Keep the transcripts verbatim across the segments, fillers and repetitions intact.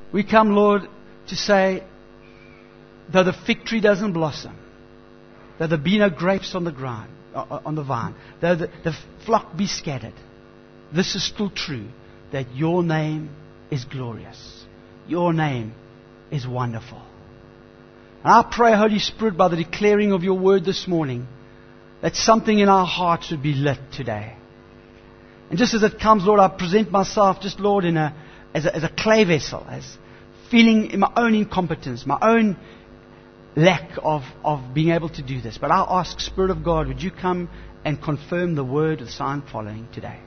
We come, Lord, to say, though the fig tree doesn't blossom, though there be no grapes on the ground, on the vine, though the, the flock be scattered, this is still true, that your name is glorious. Your name is wonderful. And I pray, Holy Spirit, by the declaring of your word this morning, that something in our hearts would be lit today. And just as it comes, Lord, I present myself just, Lord, in a, as, a, as a clay vessel, as feeling in my own incompetence, my own lack of, of being able to do this. But I ask, Spirit of God, would you come and confirm the word with sign following today?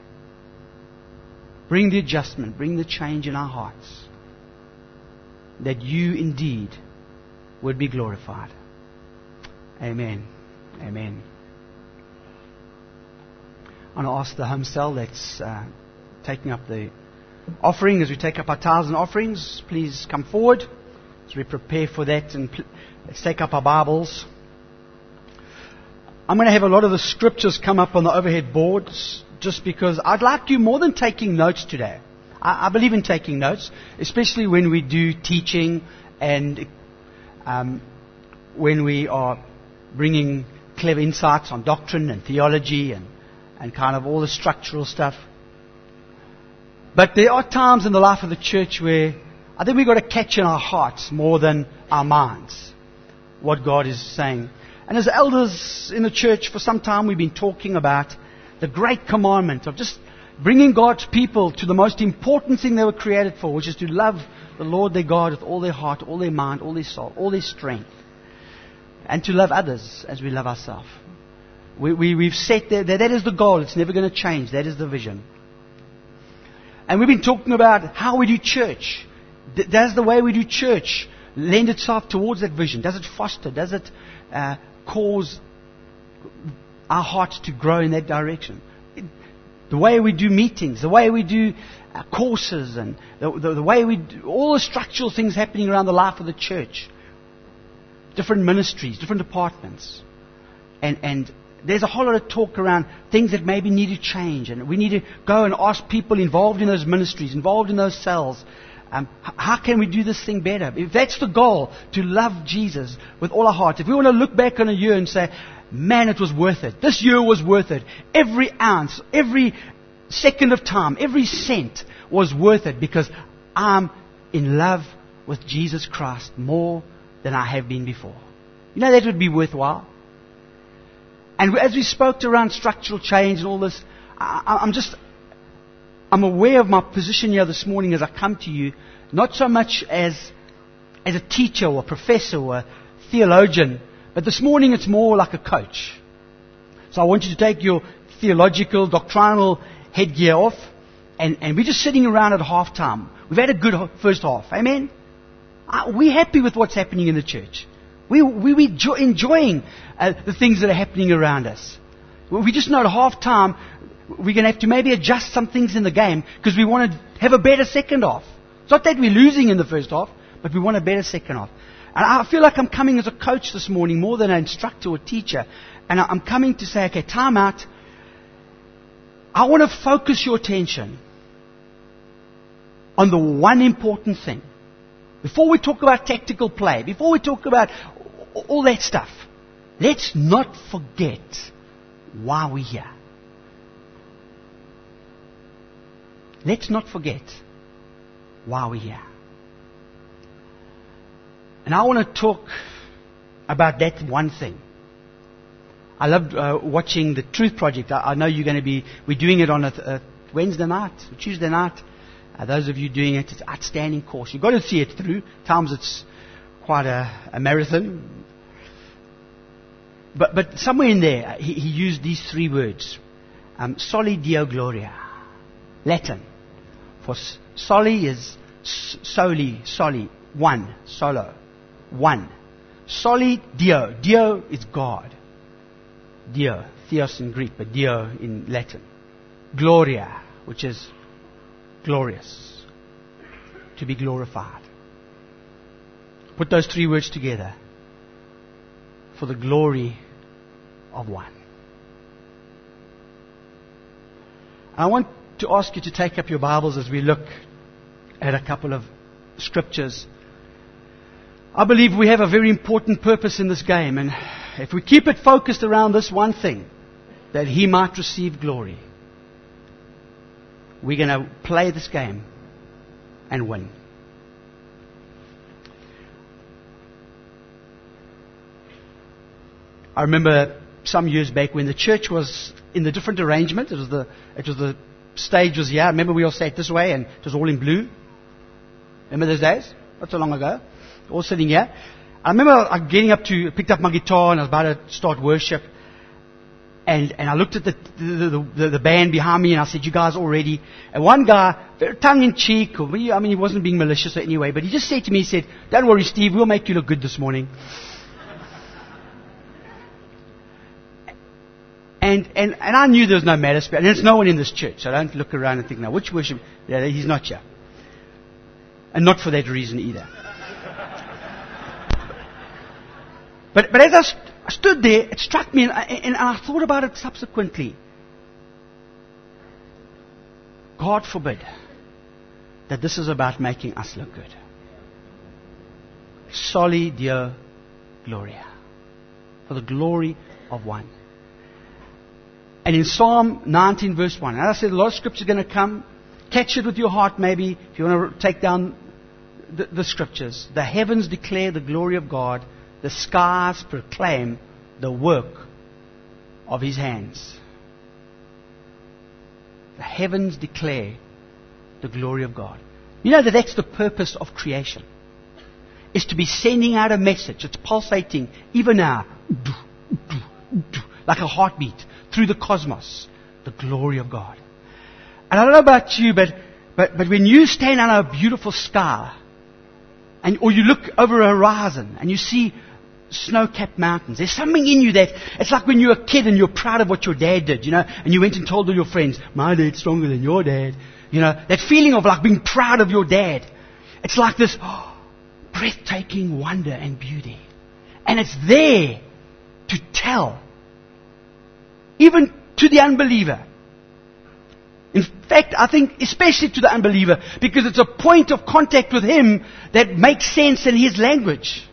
Bring the adjustment, bring the change in our hearts, that you indeed would be glorified. Amen. Amen. I want to ask the home cell that's uh, taking up the offering, as we take up our tithes and offerings, please come forward as we prepare for that, and pl- let's take up our Bibles. I'm going to have a lot of the scriptures come up on the overhead boards, just because I'd like you more than taking notes today. I, I believe in taking notes, especially when we do teaching and um, when we are bringing clever insights on doctrine and theology and, and kind of all the structural stuff. But there are times in the life of the church where I think we've got to catch in our hearts more than our minds what God is saying. And as elders in the church, for some time we've been talking about the great commandment of just bringing God's people to the most important thing they were created for, which is to love the Lord their God with all their heart, all their mind, all their soul, all their strength. And to love others as we love ourselves. We, we, we've set that, that is the goal. It's never going to change. That is the vision. And we've been talking about how we do church. Does the way we do church lend itself towards that vision? Does it foster? Does it uh, cause our hearts to grow in that direction? It, the way we do meetings, the way we do uh, courses, and the, the, the way we do all the structural things happening around the life of the church. Different ministries, different departments. And, and there's a whole lot of talk around things that maybe need to change. And we need to go and ask people involved in those ministries, involved in those cells, Um, how can we do this thing better? If that's the goal, to love Jesus with all our hearts. If we want to look back on a year and say, man, it was worth it. This year was worth it. Every ounce, every second of time, every cent was worth it because I'm in love with Jesus Christ more than I have been before. You know, that would be worthwhile. And as we spoke around structural change and all this, I, I'm just... I'm aware of my position here this morning as I come to you, not so much as as a teacher or a professor or a theologian, but this morning it's more like a coach. So I want you to take your theological, doctrinal headgear off, and, and we're just sitting around at halftime. We've had a good first half. Amen? We're happy with what's happening in the church. We, we, we're enjoying uh, the things that are happening around us. We just know at halftime we're going to have to maybe adjust some things in the game because we want to have a better second half. It's not that we're losing in the first half, but we want a better second half. And I feel like I'm coming as a coach this morning more than an instructor or teacher. And I'm coming to say, okay, time out. I want to focus your attention on the one important thing. Before we talk about tactical play, before we talk about all that stuff, let's not forget why we're here. Let's not forget why we're here. And I want to talk about that one thing. I loved uh, watching the Truth Project. I, I know you're going to be, we're doing it on a, a Wednesday night, Tuesday night. Uh, those of you doing it, it's an outstanding course. You've got to see it through. At times it's quite a, a marathon. But, but somewhere in there, he, he used these three words. Um, Soli Deo Gloria. Latin. For soli is soli, soli, one, solo, one. Soli Deo. Deo is God. Deo, theos in Greek, but Deo in Latin. Gloria, which is glorious, to be glorified. Put those three words together. For the glory of one. I want to ask you to take up your Bibles as we look at a couple of scriptures, I believe we have a very important purpose in this game. And if we keep it focused around this one thing, that He might receive glory, we're going to play this game and win. I remember some years back when the church was in the different arrangement. It was the it was the stage was here. I remember we all sat this way and it was all in blue. Remember those days? Not so long ago. All sitting here. I remember getting up to picked up my guitar and I was about to start worship. And and I looked at the the, the the band behind me and I said, "You guys all ready?" And one guy, very tongue in cheek, or I mean, he wasn't being malicious or anyway, but he just said to me, he said, "Don't worry, Steve, we'll make you look good this morning." And, and, and I knew there was no matter spirit. And there's no one in this church. So don't look around and think, now, which worship? Yeah, he's not here. And not for that reason either. But, but as I st- stood there, it struck me, and I, and I thought about it subsequently. God forbid that this is about making us look good. Soli Deo Gloria. For the glory of one. And in Psalm nineteen verse one, and I said a lot of scripture are going to come. Catch it with your heart maybe, if you want to take down the, the scriptures. The heavens declare the glory of God. The skies proclaim the work of His hands. The heavens declare the glory of God. You know that that's the purpose of creation. Is to be sending out a message. It's pulsating even now. Like a heartbeat through the cosmos. The glory of God. And I don't know about you, but, but, but when you stand on a beautiful sky, and, or you look over a horizon and you see snow-capped mountains, there's something in you that, it's like when you're a kid and you're proud of what your dad did, you know, and you went and told all your friends, my dad's stronger than your dad. You know, that feeling of like being proud of your dad. It's like this oh, breathtaking wonder and beauty. And it's there to tell. Even to the unbeliever. In fact, I think especially to the unbeliever, because it's a point of contact with him that makes sense in his language.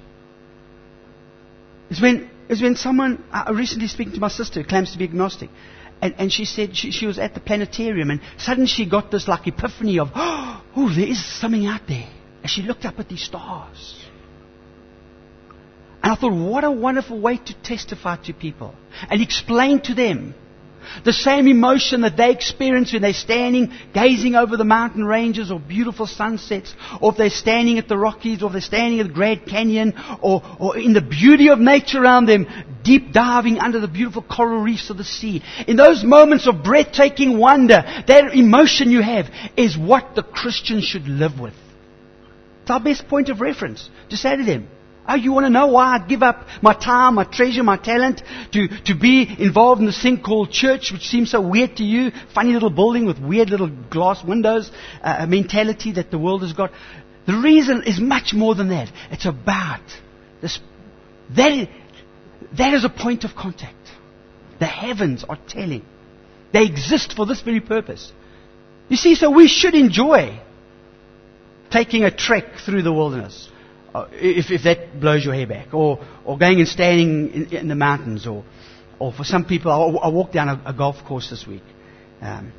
It's when, it's when someone, I recently speaking to my sister who claims to be agnostic, and, and she said she, she was at the planetarium and suddenly she got this like epiphany of, oh, there is something out there. And she looked up at these stars. And I thought, what a wonderful way to testify to people and explain to them the same emotion that they experience when they're standing, gazing over the mountain ranges or beautiful sunsets, or if they're standing at the Rockies, or if they're standing at the Grand Canyon, or, or in the beauty of nature around them, deep diving under the beautiful coral reefs of the sea. In those moments of breathtaking wonder, that emotion you have is what the Christian should live with. It's our best point of reference to say to them, oh, you want to know why I'd give up my time, my treasure, my talent to, to be involved in this thing called church, which seems so weird to you? Funny little building with weird little glass windows, uh, a mentality that the world has got. The reason is much more than that. It's about this. That is, that is a point of contact. The heavens are telling. They exist for this very purpose. You see, so we should enjoy taking a trek through the wilderness. Uh, if, if that blows your hair back, or, or going and standing in, in the mountains, or, or for some people, I, I walked down a, a golf course this week. Um,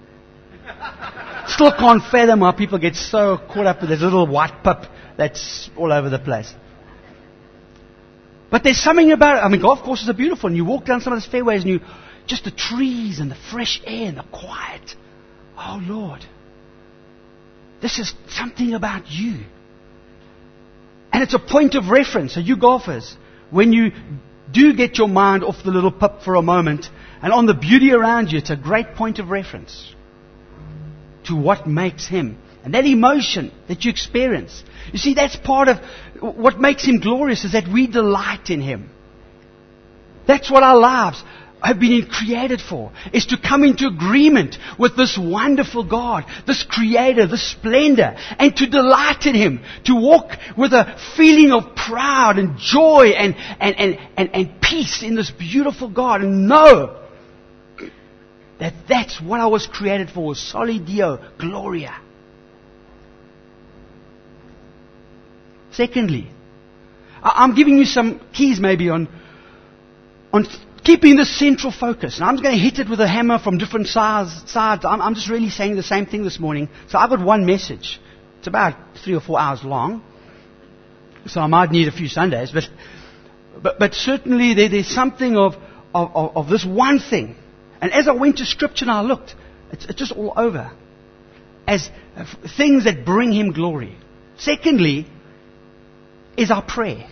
still can't fathom why people get so caught up with this little white pup that's all over the place. But there's something about it. I mean, golf courses are beautiful, and you walk down some of those fairways, and you just the trees and the fresh air and the quiet. Oh Lord, this is something about you. And it's a point of reference. So you golfers, when you do get your mind off the little pup for a moment and on the beauty around you, it's a great point of reference to what makes him. And that emotion that you experience. You see, that's part of what makes him glorious, is that we delight in him. That's what our lives have been created for, is to come into agreement with this wonderful God, this Creator, this splendor, and to delight in Him, to walk with a feeling of pride and joy and, and, and, and, and peace in this beautiful God, and know that that's what I was created for, Soli Deo Gloria. Secondly, I'm giving you some keys maybe on, on keeping the central focus. And I'm going to hit it with a hammer from different sides. sides. I'm, I'm just really saying the same thing this morning. So I've got one message. It's about three or four hours long. So I might need a few Sundays. But but, but certainly there, there's something of, of, of, of this one thing. And as I went to Scripture and I looked, it's, it's just all over. As uh, things that bring Him glory. Secondly, is our prayer.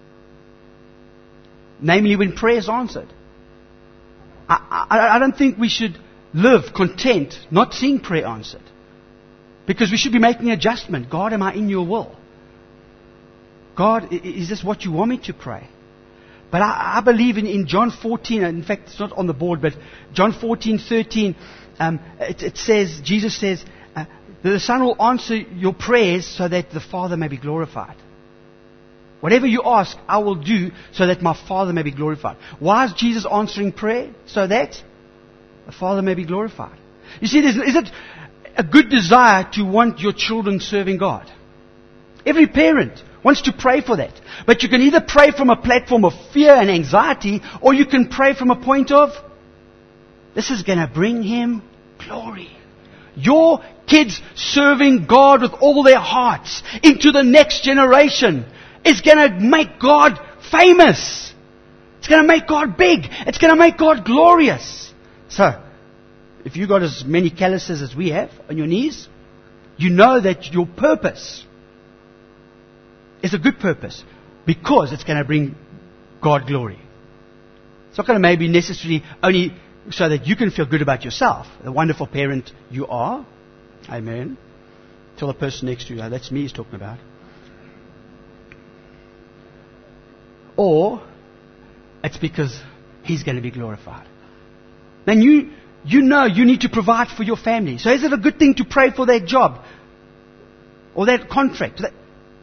Namely, when prayer is answered. I, I, I don't think we should live content not seeing prayer answered. Because we should be making an adjustment. God, am I in your will? God, is this what you want me to pray? But I, I believe in, in John fourteen, in fact it's not on the board, but John fourteen thirteen, um, it, it says, Jesus says, uh, the Son will answer your prayers so that the Father may be glorified. Whatever you ask, I will do so that my Father may be glorified. Why is Jesus answering prayer? So that the Father may be glorified. You see, is it a good desire to want your children serving God? Every parent wants to pray for that. But you can either pray from a platform of fear and anxiety, or you can pray from a point of, this is going to bring Him glory. Your kids serving God with all their hearts into the next generation is going to make God famous. It's going to make God big. It's going to make God glorious. So, if you got as many calluses as we have on your knees, you know that your purpose is a good purpose because it's going to bring God glory. It's not going to maybe necessarily only so that you can feel good about yourself, the wonderful parent you are. Amen. Tell the person next to you, oh, that's me he's talking about. Or it's because He's going to be glorified. Then you you know you need to provide for your family. So is it a good thing to pray for that job? Or that contract? That...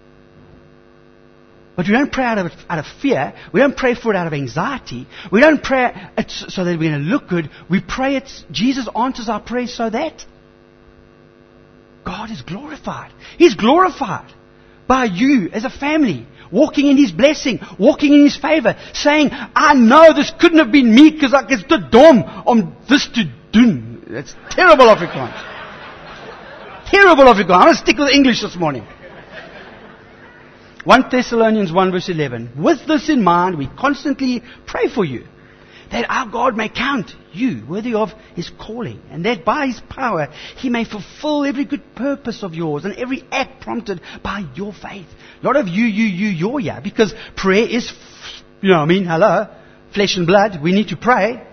But we don't pray out of, out of fear. We don't pray for it out of anxiety. We don't pray it so that we're going to look good. We pray it, Jesus answers our prayers so that God is glorified. He's glorified by you as a family. Walking in His blessing, walking in His favor, saying, I know this couldn't have been me because ek is te dom om this to doen. That's terrible Afrikaans. Terrible Afrikaans. I'm going to stick with English this morning. First Thessalonians one verse eleven. With this in mind, we constantly pray for you, that our God may count you worthy of His calling, and that by His power He may fulfill every good purpose of yours and every act prompted by your faith. A lot of you, you, you, you're here because prayer is, you know what I mean, hello, flesh and blood. We need to pray.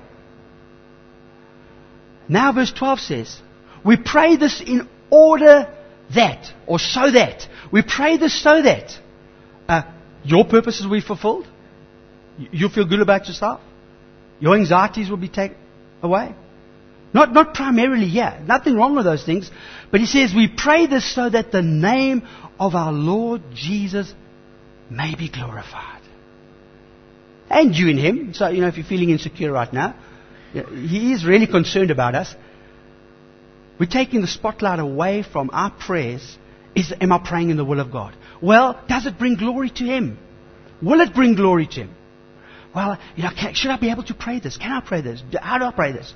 Now verse twelve says, we pray this in order that, or so that. We pray this so that uh, your purposes will be fulfilled. You'll feel good about yourself. Your anxieties will be taken away. Not, not primarily, yeah. Nothing wrong with those things. But he says, we pray this so that the name of our Lord Jesus may be glorified. And you in Him. So, you know, if you're feeling insecure right now, He is really concerned about us. We're taking the spotlight away from our prayers. Is, am I praying in the will of God? Well, does it bring glory to Him? Will it bring glory to Him? Well, you know, can, should I be able to pray this? Can I pray this? How do I pray this?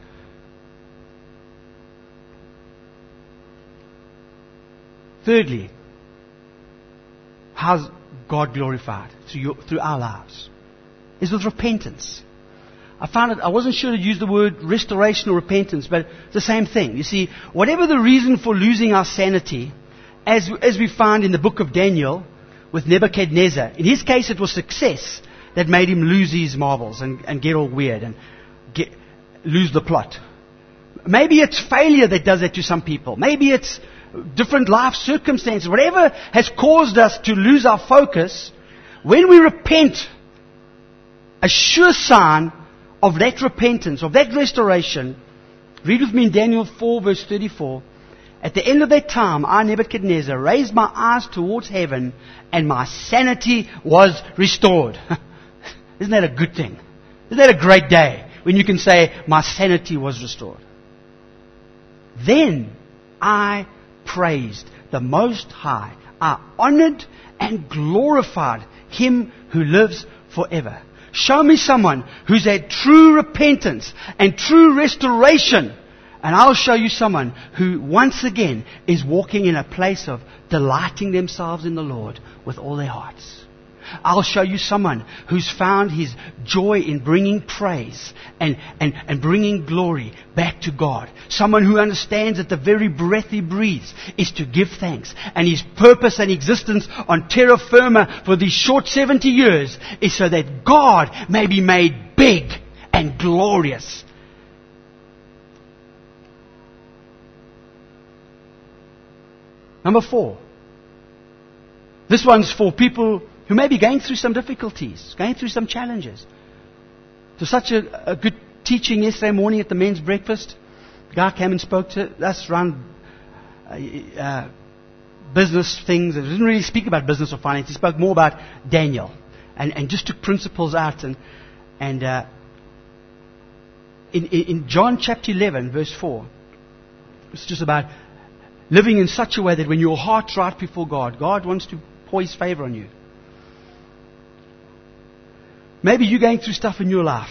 Thirdly, how's God glorified through, your, through our lives? Is with repentance. I found it, I wasn't sure to use the word restoration or repentance, but it's the same thing. You see, whatever the reason for losing our sanity, as, as we find in the book of Daniel with Nebuchadnezzar, in his case it was success that made him lose his marbles and, and get all weird and get, lose the plot. Maybe it's failure that does that to some people. Maybe it's different life circumstances. Whatever has caused us to lose our focus, when we repent, a sure sign of that repentance, of that restoration, read with me in Daniel four verse thirty-four. At the end of that time, I, Nebuchadnezzar, raised my eyes towards heaven, and my sanity was restored. Isn't that a good thing? Isn't that a great day when you can say, my sanity was restored? Then I praised the Most High. I honored and glorified Him who lives forever. Show me someone who's had true repentance and true restoration, and I'll show you someone who once again is walking in a place of delighting themselves in the Lord with all their hearts. I'll show you someone who's found his joy in bringing praise and, and, and bringing glory back to God. Someone who understands that the very breath he breathes is to give thanks. And his purpose and existence on terra firma for these short seventy years is so that God may be made big and glorious. Number four. This one's for people who may be going through some difficulties, going through some challenges. It was such a, a good teaching yesterday morning at the men's breakfast. The guy came and spoke to us around uh, uh, business things. He didn't really speak about business or finance. He spoke more about Daniel and, and just took principles out. And, and uh, in, in John chapter eleven, verse four, it's just about living in such a way that when your heart's right before God, God wants to pour His favor on you. Maybe you're going through stuff in your life.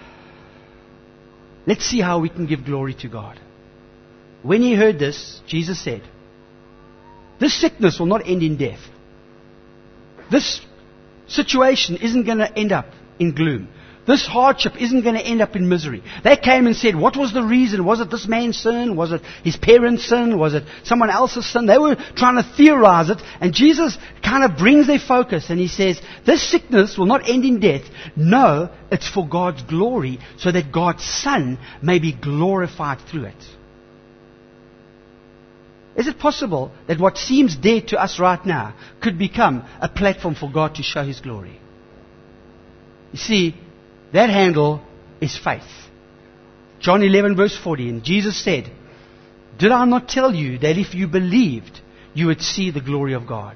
Let's see how we can give glory to God. When He heard this, Jesus said, this sickness will not end in death. This situation isn't going to end up in gloom. This hardship isn't going to end up in misery. They came and said, what was the reason? Was it this man's sin? Was it his parents' sin? Was it someone else's sin? They were trying to theorize it. And Jesus kind of brings their focus and He says, this sickness will not end in death. No, it's for God's glory, so that God's Son may be glorified through it. Is it possible that what seems dead to us right now could become a platform for God to show His glory? You see, that handle is faith. John eleven verse forty, and Jesus said, did I not tell you that if you believed, you would see the glory of God?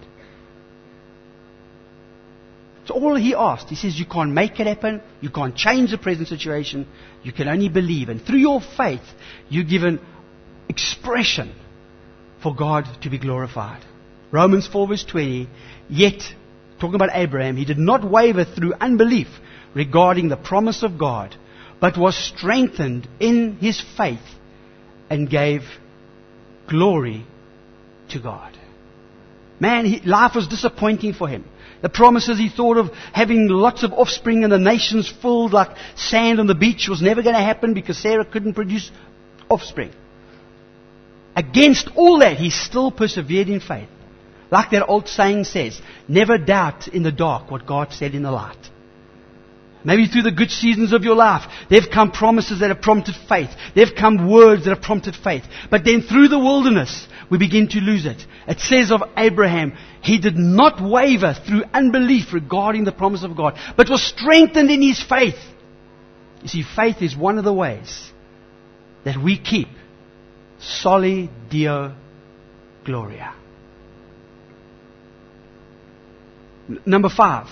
So all He asked, He says, you can't make it happen, you can't change the present situation, you can only believe. And through your faith, you're given expression for God to be glorified. Romans four verse twenty, yet, talking about Abraham, he did not waver through unbelief regarding the promise of God, but was strengthened in his faith and gave glory to God. Man, he, life was disappointing for him. The promises he thought of having lots of offspring and the nations filled like sand on the beach was never going to happen because Sarah couldn't produce offspring. Against all that, he still persevered in faith. Like that old saying says, never doubt in the dark what God said in the light. Maybe through the good seasons of your life, there have come promises that have prompted faith. There have come words that have prompted faith. But then through the wilderness, we begin to lose it. It says of Abraham, he did not waver through unbelief regarding the promise of God, but was strengthened in his faith. You see, faith is one of the ways that we keep Soli Deo Gloria. N- number five.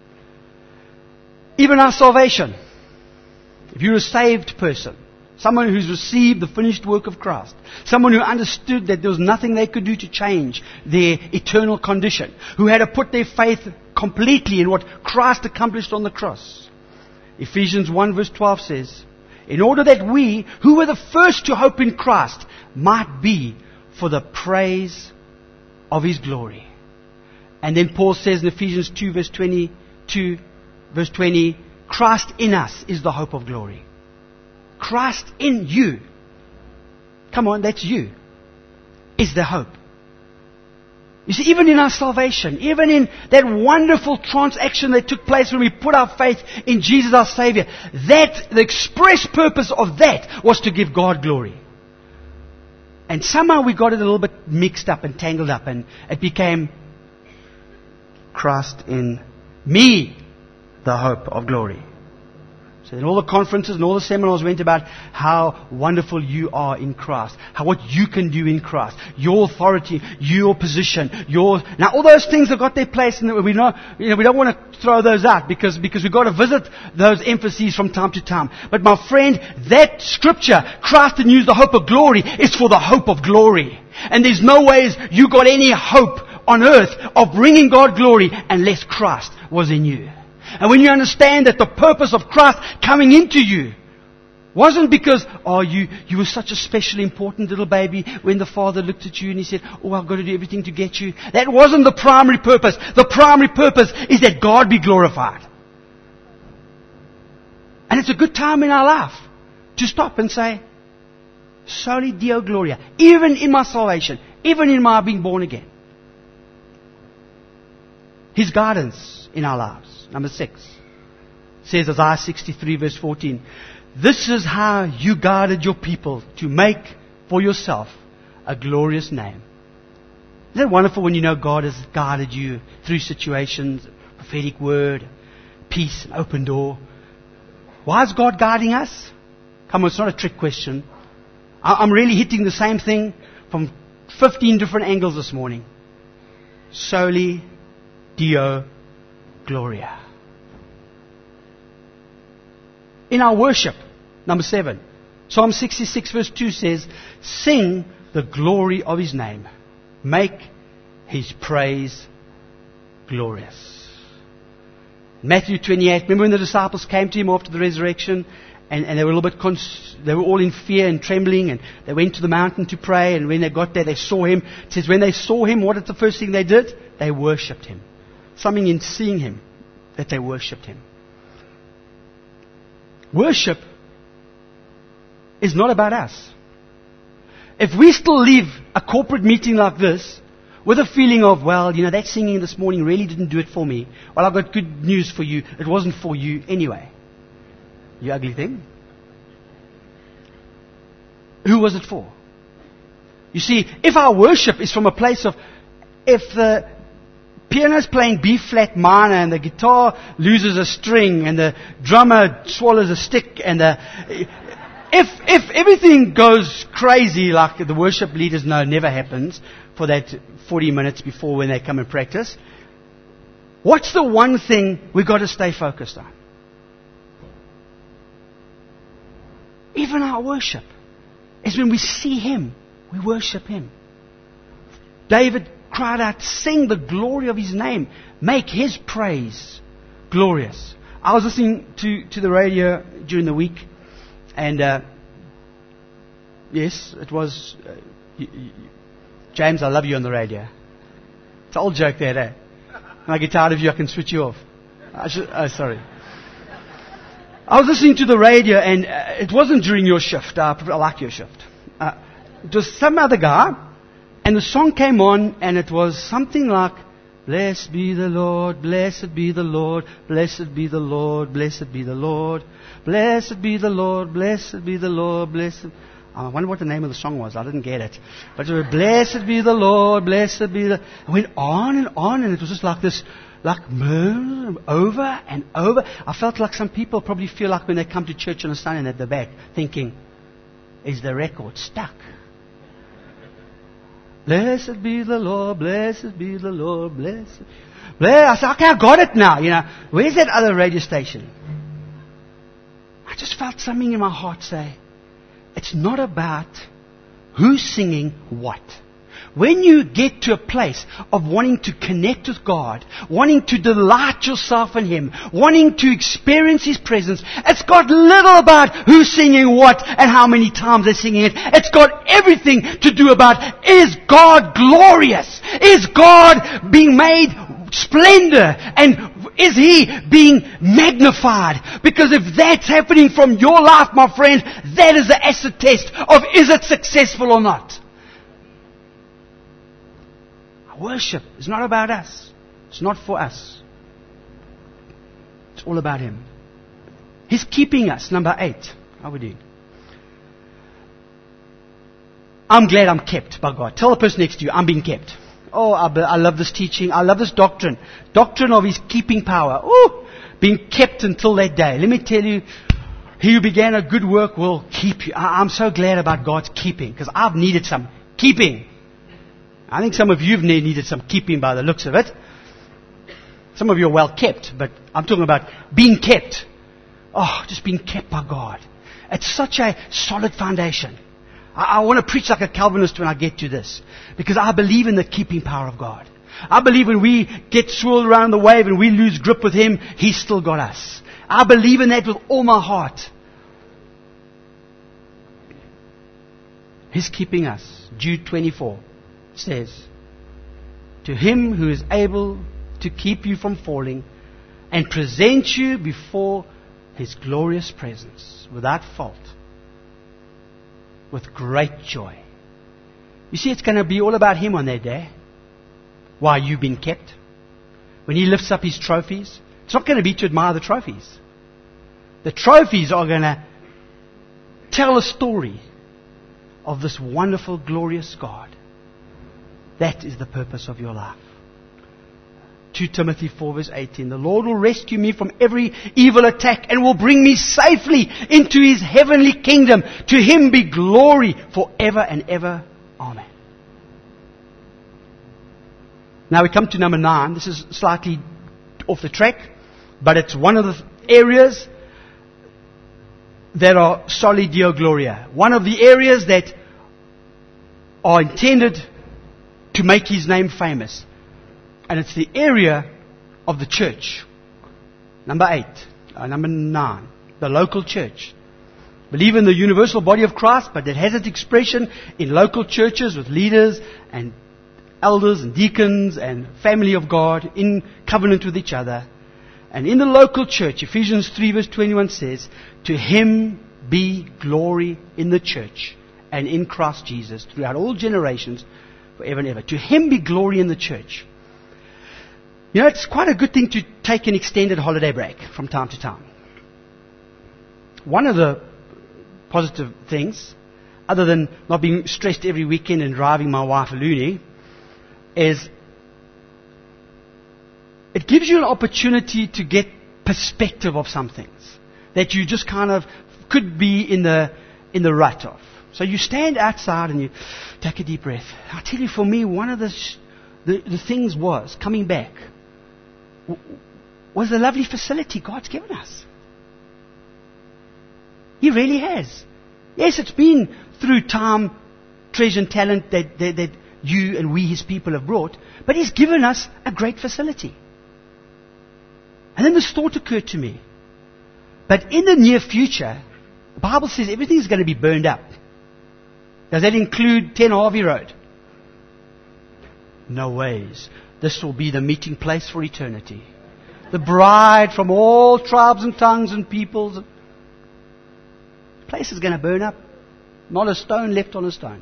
Even our salvation. If you're a saved person, someone who's received the finished work of Christ, someone who understood that there was nothing they could do to change their eternal condition, who had to put their faith completely in what Christ accomplished on the cross. Ephesians one verse twelve says, in order that we, who were the first to hope in Christ, might be for the praise of His glory. And then Paul says in Ephesians two verse twenty-two, verse twenty, Christ in us is the hope of glory. Christ in you. Come on, that's you. Is the hope. You see, even in our salvation, even in that wonderful transaction that took place when we put our faith in Jesus our Savior, that, the express purpose of that was to give God glory. And somehow we got it a little bit mixed up and tangled up, and it became Christ in me, the hope of glory. So in all the conferences and all the seminars went about how wonderful you are in Christ, how what you can do in Christ, your authority, your position, your now all those things have got their place, and we know you know we don't want to throw those out because because we've got to visit those emphases from time to time. But my friend, that scripture, Christ in you, the hope of glory, is for the hope of glory, and there's no ways you got any hope on earth of bringing God glory unless Christ was in you. And when you understand that the purpose of Christ coming into you wasn't because, oh, you, you were such a special, important little baby when the Father looked at you and He said, oh, I've got to do everything to get you. That wasn't the primary purpose. The primary purpose is that God be glorified. And it's a good time in our life to stop and say, Soli Deo Gloria, even in my salvation, even in my being born again. His guidance in our lives. Number six. Says Isaiah sixty-three verse fourteen. This is how you guided your people to make for yourself a glorious name. Isn't it wonderful when you know God has guided you through situations, prophetic word, peace, an open door? Why is God guiding us? Come on, it's not a trick question. I'm really hitting the same thing from fifteen different angles this morning. Soli Deo Gloria. In our worship, number seven, Psalm sixty-six verse two says, sing the glory of His name. Make His praise glorious. Matthew twenty-eight, remember when the disciples came to Him after the resurrection and, and they were a little bit, cons- they were all in fear and trembling and they went to the mountain to pray, and when they got there they saw Him. It says when they saw Him, what is the first thing they did? They worshipped Him. Something in seeing Him that they worshipped Him. Worship is not about us. If we still leave a corporate meeting like this with a feeling of, well, you know, that singing this morning really didn't do it for me. Well, I've got good news for you. It wasn't for you anyway. You ugly thing. Who was it for? You see, if our worship is from a place of, if the piano's playing B flat minor and the guitar loses a string and the drummer swallows a stick and the, if, if everything goes crazy like the worship leaders know never happens for that forty minutes before when they come and practice, what's the one thing we've got to stay focused on? Even our worship is when we see Him, we worship Him. David cried out, sing the glory of His name. Make His praise glorious. I was listening to, to the radio during the week, and uh, yes, it was uh, y- y- James, I love you on the radio. It's an old joke there, eh? When I get tired of you, I can switch you off. I should, oh, sorry. I was listening to the radio, and uh, it wasn't during your shift. Uh, I like your shift. Uh, it was some other guy. And the song came on, and it was something like, blessed be the Lord, blessed be the Lord, blessed be the Lord, blessed be the Lord, blessed be the Lord, blessed be the Lord, blessed. I wonder what the name of the song was. I didn't get it. But it was, blessed be the Lord, blessed be the... It went on and on, and it was just like this, like over and over. I felt like some people probably feel like when they come to church on a Sunday and at the back, thinking, is the record stuck? Blessed be the Lord, blessed be the Lord, blessed. Blessed. I said, okay, I got it now. You know, where's that other radio station? I just felt something in my heart say, it's not about who's singing what. When you get to a place of wanting to connect with God, wanting to delight yourself in Him, wanting to experience His presence, it's got little about who's singing what and how many times they're singing it. It's got everything to do about, is God glorious? Is God being made splendor? And is He being magnified? Because if that's happening from your life, my friend, that is the acid test of is it successful or not. Worship is not about us. It's not for us. It's all about Him. He's keeping us. Number eight. How are we doing? I'm glad I'm kept by God. Tell the person next to you, I'm being kept. Oh, I, I love this teaching. I love this doctrine. Doctrine of His keeping power. Oh, being kept until that day. Let me tell you, He who began a good work will keep you. I, I'm so glad about God's keeping, because I've needed some keeping. I think some of you have needed some keeping by the looks of it. Some of you are well kept, but I'm talking about being kept. Oh, just being kept by God. It's such a solid foundation. I, I want to preach like a Calvinist when I get to this, because I believe in the keeping power of God. I believe when we get swirled around the wave and we lose grip with Him, He's still got us. I believe in that with all my heart. He's keeping us. Jude twenty-four says, to Him who is able to keep you from falling and present you before His glorious presence without fault, with great joy. You see, it's going to be all about Him on that day. Why you've been kept. When He lifts up His trophies, it's not going to be to admire the trophies. The trophies are going to tell a story of this wonderful, glorious God. That is the purpose of your life. Second Timothy four verse eighteen. The Lord will rescue me from every evil attack and will bring me safely into His heavenly kingdom. To Him be glory forever and ever. Amen. Now we come to number nine. This is slightly off the track, but it's one of the areas that are soli Deo Gloria. One of the areas that are intended to make His name famous. And it's the area of the church. Number eight. Uh, number nine. The local church. Believe in the universal body of Christ, but it has its expression in local churches with leaders and elders and deacons and family of God in covenant with each other. And in the local church, Ephesians three verse twenty-one says, to Him be glory in the church and in Christ Jesus throughout all generations, forever and ever. To Him be glory in the church. You know, it's quite a good thing to take an extended holiday break from time to time. One of the positive things, other than not being stressed every weekend and driving my wife loony, is it gives you an opportunity to get perspective of some things that you just kind of could be in the in the rut of. So you stand outside and you take a deep breath. I tell you, for me, one of the sh- the, the things was coming back w- was the lovely facility God's given us. He really has. Yes, it's been through time, treasure and talent that, that, that you and we, His people, have brought, but He's given us a great facility. And then this thought occurred to me. But in the near future, the Bible says everything is going to be burned up. Does that include ten Harvey Road? No ways. This will be the meeting place for eternity. The bride from all tribes and tongues and peoples. The place is going to burn up. Not a stone left on a stone.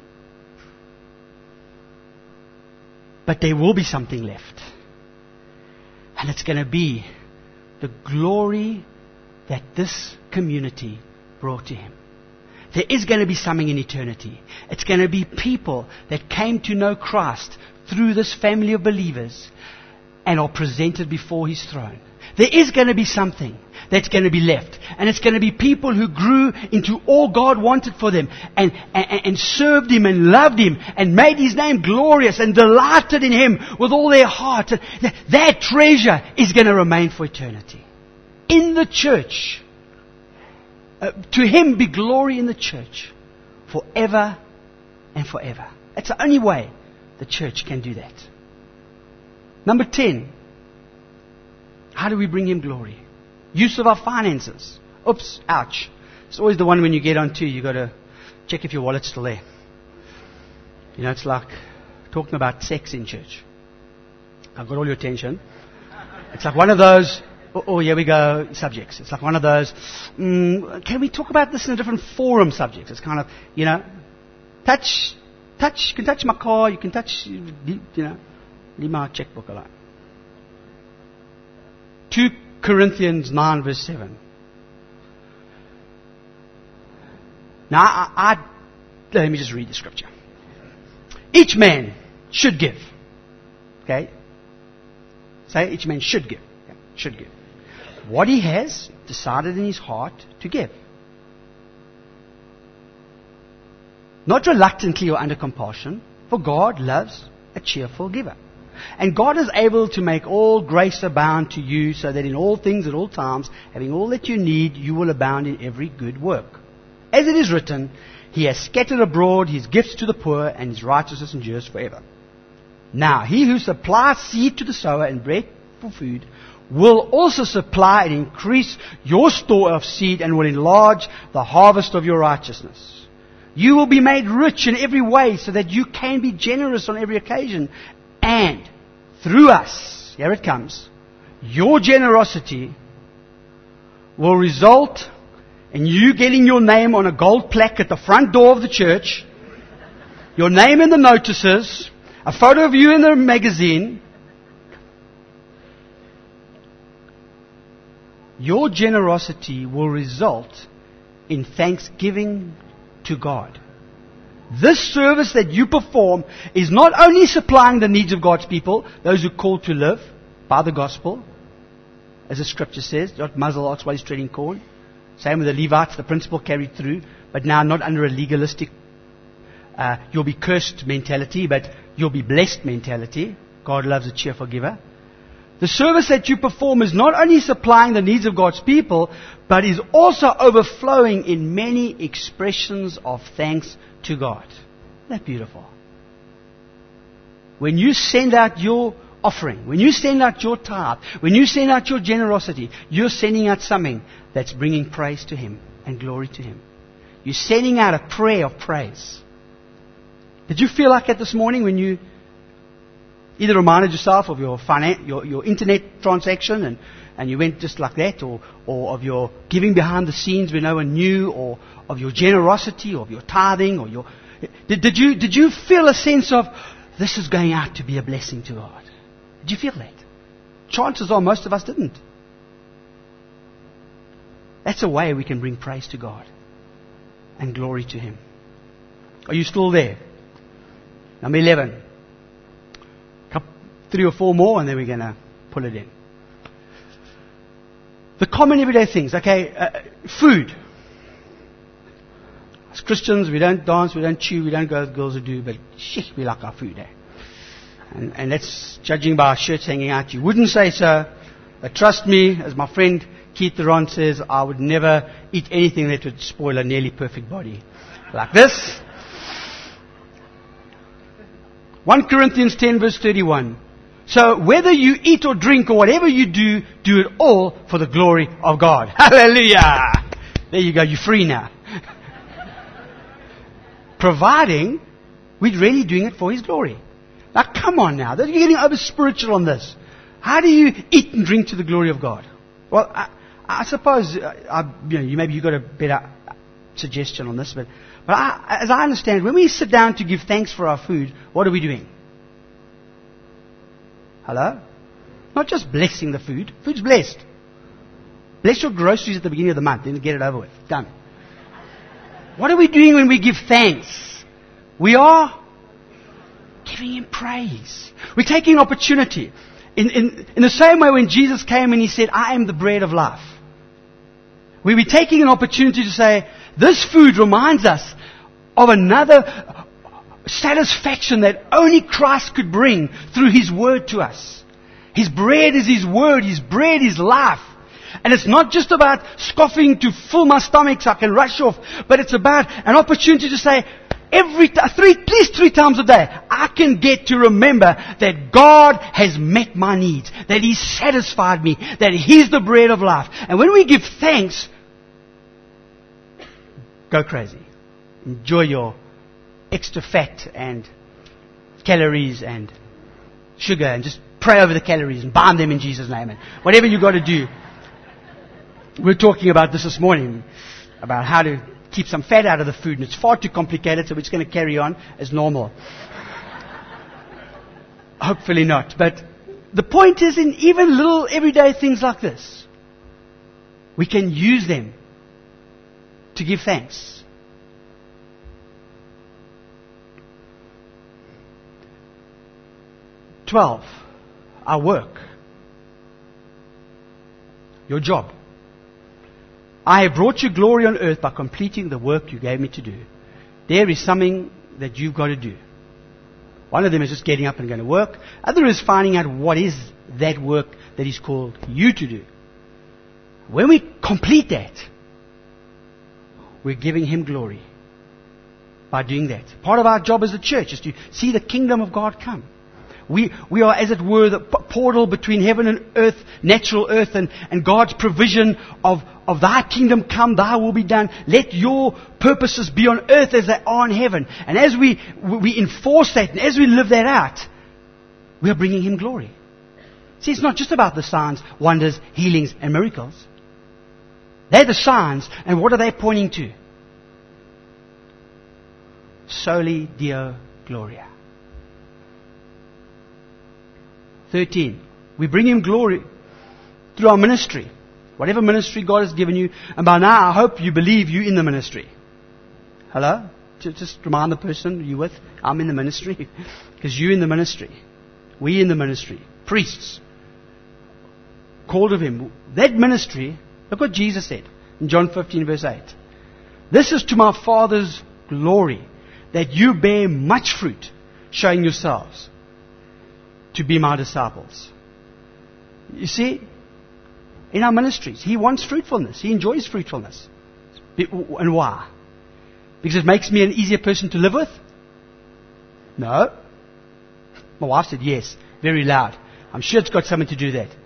But there will be something left. And it's going to be the glory that this community brought to Him. There is going to be something in eternity. It's going to be people that came to know Christ through this family of believers and are presented before His throne. There is going to be something that's going to be left. And it's going to be people who grew into all God wanted for them and, and, and served Him and loved Him and made His name glorious and delighted in Him with all their heart. And that treasure is going to remain for eternity. In the church. Uh, to Him be glory in the church forever and forever. That's the only way the church can do that. Number ten. How do we bring Him glory? Use of our finances. Oops, ouch. It's always the one when you get onto, you got to check if your wallet's still there. You know, it's like talking about sex in church. I've got all your attention. It's like one of those, oh, oh here we go, subjects. It's like one of those, mm, can we talk about this in a different forum subjects? It's kind of, you know, touch, touch, you can touch my car, you can touch, you know, leave my checkbook alone. Second Corinthians nine verse seven. Now, I, I, let me just read the scripture. Each man should give. Okay? Say, each man should give. Okay? Should give. What he has decided in his heart to give. Not reluctantly or under compulsion, for God loves a cheerful giver. And God is able to make all grace abound to you, so that in all things at all times, having all that you need, you will abound in every good work. As it is written, He has scattered abroad His gifts to the poor, and His righteousness endures forever. Now, he who supplies seed to the sower and bread for food will also supply and increase your store of seed and will enlarge the harvest of your righteousness. You will be made rich in every way so that you can be generous on every occasion. And through us, here it comes, your generosity will result in you getting your name on a gold plaque at the front door of the church, your name in the notices, a photo of you in the magazine. Your generosity will result in thanksgiving to God. This service that you perform is not only supplying the needs of God's people, those who are called to live by the gospel, as the scripture says, not muzzle ox while he's treading corn. Same with the Levites, the principle carried through, but now not under a legalistic, uh, you'll be cursed mentality, but you'll be blessed mentality. God loves a cheerful giver. The service that you perform is not only supplying the needs of God's people, but is also overflowing in many expressions of thanks to God. Isn't that beautiful? When you send out your offering, when you send out your tithe, when you send out your generosity, you're sending out something that's bringing praise to Him and glory to Him. You're sending out a prayer of praise. Did you feel like that this morning when you either reminded yourself of your finan- your, your internet transaction and, and you went just like that, or, or of your giving behind the scenes when no one knew, or of your generosity, or of your tithing, or your... Did, did you did you feel a sense of, this is going out to be a blessing to God? Did you feel that? Chances are most of us didn't. That's a way we can bring praise to God and glory to Him. Are you still there? Number eleven. Three or four more, and then we're going to pull it in. The common everyday things. Okay, uh, food. As Christians, we don't dance, we don't chew, we don't go as girls who do, but shit, we like our food, eh? And, and that's judging by our shirts hanging out. You wouldn't say so, but trust me, as my friend Keith Duran says, I would never eat anything that would spoil a nearly perfect body. Like this. First Corinthians ten verse thirty-one. So whether you eat or drink or whatever you do, do it all for the glory of God. Hallelujah! There you go, you're free now. Providing we're really doing it for His glory. Now come on now, you're getting over spiritual on this. How do you eat and drink to the glory of God? Well, I, I suppose, I, you know, you, maybe you've got a better suggestion on this, but, but I, as I understand, when we sit down to give thanks for our food, what are we doing? Hello? Not just blessing the food. Food's blessed. Bless your groceries at the beginning of the month, then get it over with. Done. What are we doing when we give thanks? We are giving Him praise. We're taking opportunity. In, in, in the same way when Jesus came and He said, I am the bread of life. We were taking an opportunity to say, this food reminds us of another satisfaction that only Christ could bring through His Word to us. His bread is His Word. His bread is life. And it's not just about scoffing to fill my stomach so I can rush off, but it's about an opportunity to say, every t- three, at least three times a day, I can get to remember that God has met my needs, that He's satisfied me, that He's the bread of life. And when we give thanks, go crazy. Enjoy your extra fat and calories and sugar, and just pray over the calories and bind them in Jesus' name, and whatever you've got to do. We're talking about this this morning, about how to keep some fat out of the food, and it's far too complicated, so we're just going to carry on as normal. Hopefully not. But the point is, in even little everyday things like this, we can use them to give thanks. Twelve, our work. Your job. I have brought you glory on earth by completing the work you gave me to do. There is something that you've got to do. One of them is just getting up and going to work. Other is finding out what is that work that He's called you to do. When we complete that, we're giving Him glory by doing that. Part of our job as a church is to see the kingdom of God come. We, we are, as it were, the p- portal between heaven and earth, natural earth, and, and God's provision of, of thy kingdom come, thy will be done. Let your purposes be on earth as they are in heaven. And as we, we enforce that, and as we live that out, we are bringing Him glory. See, it's not just about the signs, wonders, healings, and miracles. They're the signs, and what are they pointing to? Soli Deo Gloria. thirteen. We bring Him glory through our ministry. Whatever ministry God has given you. And by now, I hope you believe you're in the ministry. Hello? Just remind the person you're with, I'm in the ministry. Because you're in the ministry. We in the ministry. Priests. Called of Him. That ministry, look what Jesus said in John fifteen verse eight. This is to my Father's glory, that you bear much fruit, showing yourselves to be my disciples. You see, in our ministries, He wants fruitfulness. He enjoys fruitfulness. And why? Because it makes me an easier person to live with? No. My wife said yes, very loud. I'm sure it's got something to do with that.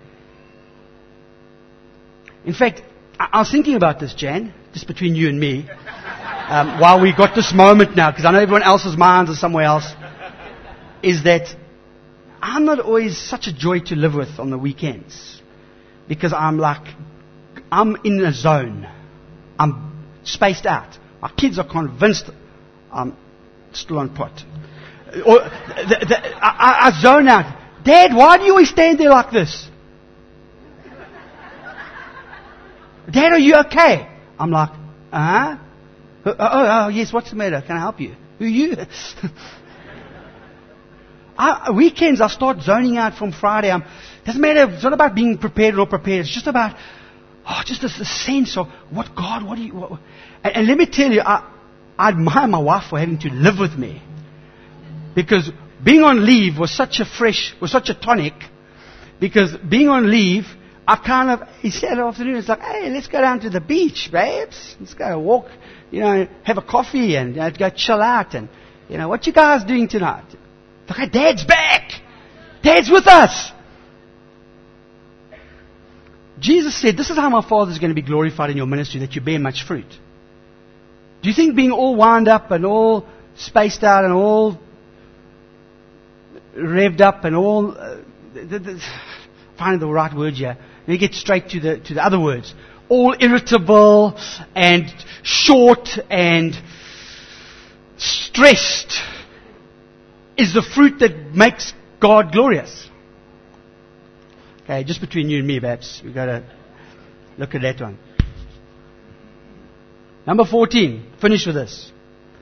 In fact, I was thinking about this, Jan, just between you and me, um, while we got this moment now, because I know everyone else's minds are somewhere else, is that I'm not always such a joy to live with on the weekends. Because I'm like, I'm in a zone. I'm spaced out. My kids are convinced I'm still on pot. Or the, the, I, I zone out. Dad, why do you always stand there like this? Dad, are you okay? I'm like, uh-huh. Oh, oh, oh, yes, what's the matter? Can I help you? Who are you? I, weekends, I start zoning out from Friday. I'm, doesn't matter. It's not about being prepared or not prepared. It's just about, oh, just this, this sense of what God, what do you, what, and, and let me tell you, I, I admire my wife for having to live with me. Because being on leave was such a fresh, was such a tonic. Because being on leave, I kind of, he said afternoon, it's like, hey, let's go down to the beach, babes. Let's go walk, you know, have a coffee and you know, go chill out. And, you know, what you guys doing tonight? Okay, Dad's back. Dad's with us. Jesus said, this is how my Father is going to be glorified in your ministry, that you bear much fruit. Do you think being all wound up and all spaced out and all revved up and all, uh, the, the, finding the right word here, let me get straight to the, to the other words. All irritable and short and stressed is the fruit that makes God glorious. Okay, just between you and me, perhaps, we've got to look at that one. Number fourteen, finish with this.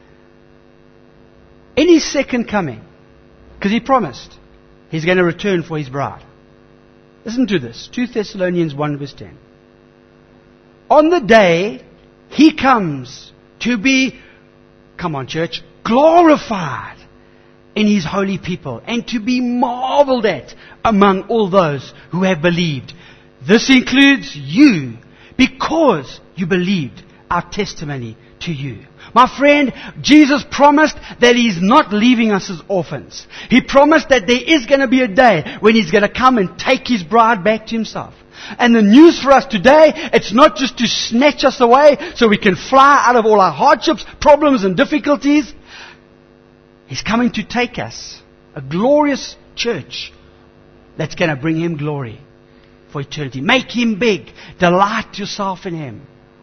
In His second coming, because He promised He's going to return for His bride. Listen to this, Second Thessalonians one verse ten. On the day He comes to be, come on church, glorified in His holy people and to be marveled at among all those who have believed. This includes you, because you believed our testimony to you. My friend, Jesus promised that He's not leaving us as orphans. He promised that there is going to be a day when He's going to come and take His bride back to Himself. And the news for us today, it's not just to snatch us away so we can fly out of all our hardships, problems and difficulties. He's coming to take us, a glorious church that's going to bring Him glory for eternity. Make Him big. Delight yourself in Him.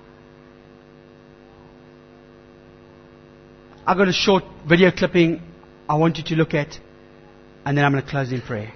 I've got a short video clipping I want you to look at, and then I'm going to close in prayer.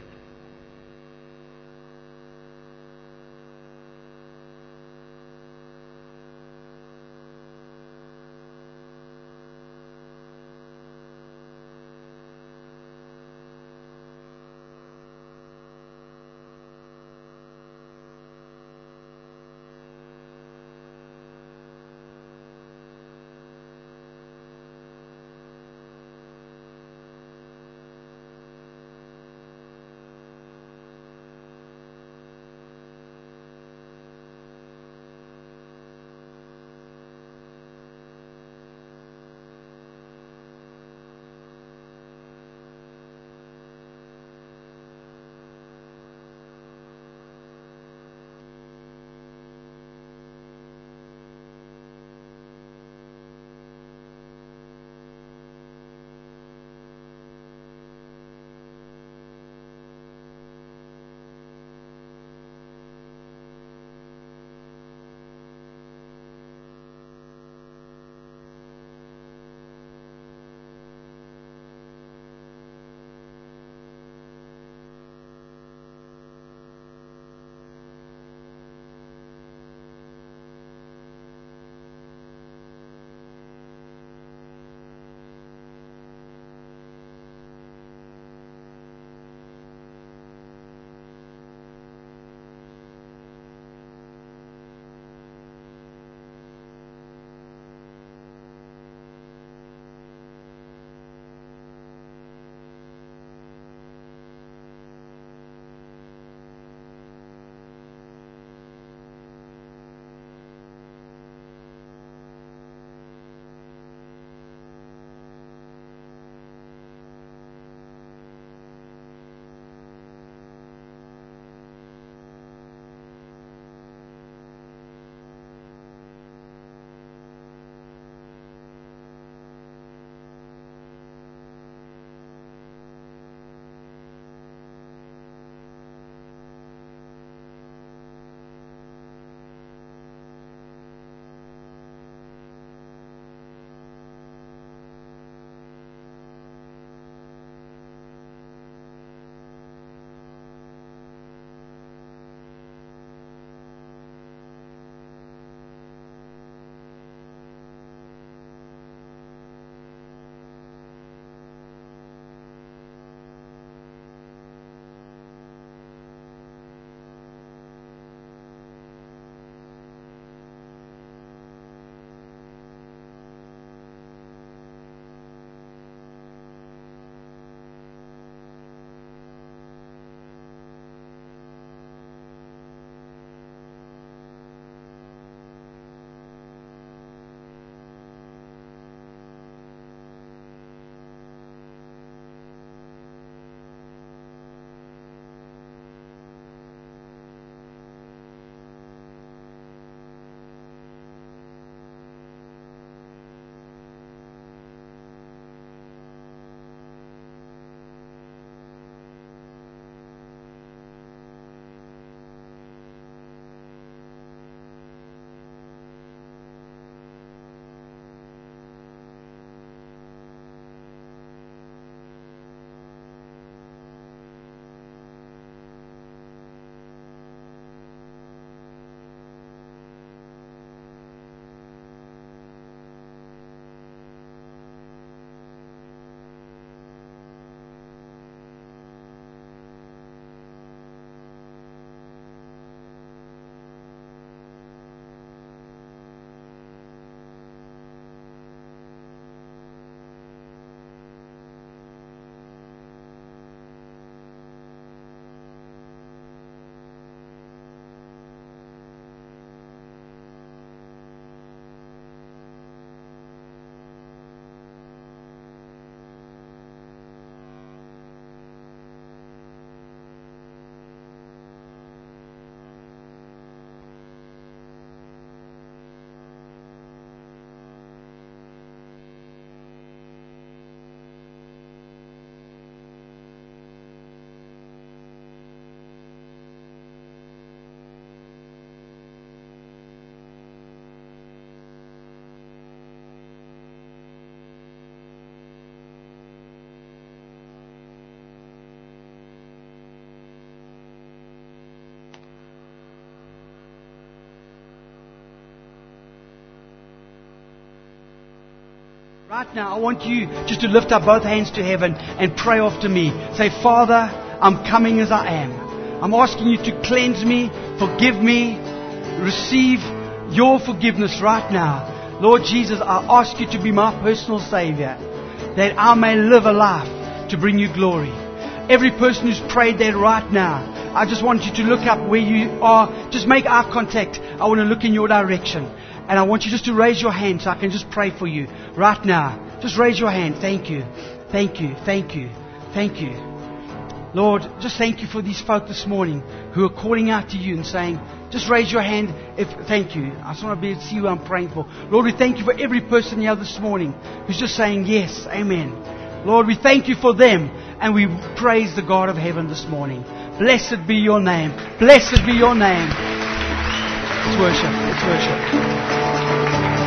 Right now, I want you just to lift up both hands to heaven and pray after me. Say, Father, I'm coming as I am. I'm asking you to cleanse me, forgive me, receive your forgiveness right now. Lord Jesus, I ask you to be my personal Savior, that I may live a life to bring you glory. Every person who's prayed that right now, I just want you to look up where you are. Just make eye contact. I want to look in your direction. And I want you just to raise your hand so I can just pray for you right now. Just raise your hand. Thank you. Thank you. Thank you. Thank you. Lord, just thank you for these folk this morning who are calling out to you and saying, just raise your hand. If Thank you. I just want to be able to see who I'm praying for. Lord, we thank you for every person here this morning who's just saying yes. Amen. Lord, we thank you for them. And we praise the God of heaven this morning. Blessed be your name. Blessed be your name. Let's worship. Let's worship.